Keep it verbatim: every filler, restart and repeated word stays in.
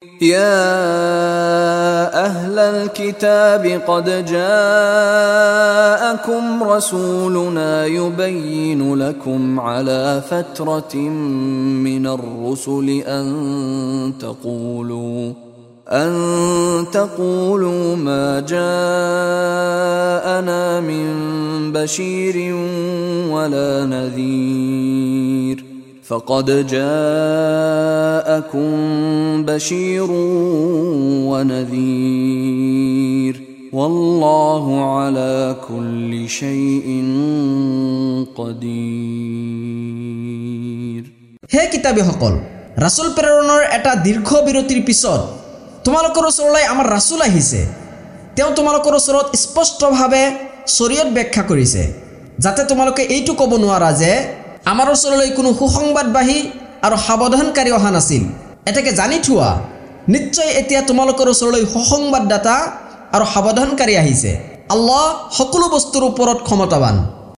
يا أهل الكتاب قد جاءكم رسولنا يبين لكم على فترة من الرسل أن تقولوا أن تقولوا ما جاءنا من بشير ولا نذير فقد جاءكم بشير ونذير والله على كل شيء قدير. হে কিতাবী সকল, ৰাসূল প্ৰেৰণৰ এটা দীৰ্ঘ বিৰতিৰ পিছত তোমালোকৰ ওচৰলৈ আমাৰ ৰাসূল আহিছে। তেওঁ তোমালোকৰ ওচৰত স্পষ্টভাৱে শৰীয়ত ব্যাখ্যা কৰিছে, যাতে তোমালোকে এইটো ক'ব নোৱাৰা যে আমাৰ ওচৰলৈ কোনো সুসংবাদবাহী আৰু সাৱধানকাৰী অহা নাছিল। এতেকে জানি থোৱা, নিশ্চয় এতিয়া তোমালোকৰ ওচৰলৈ সুসংবাদদাতা আৰু সাৱধানকাৰী আহিছে। আল্লাহ সকলো বস্তুৰ ওপৰত ক্ষমতাৱান।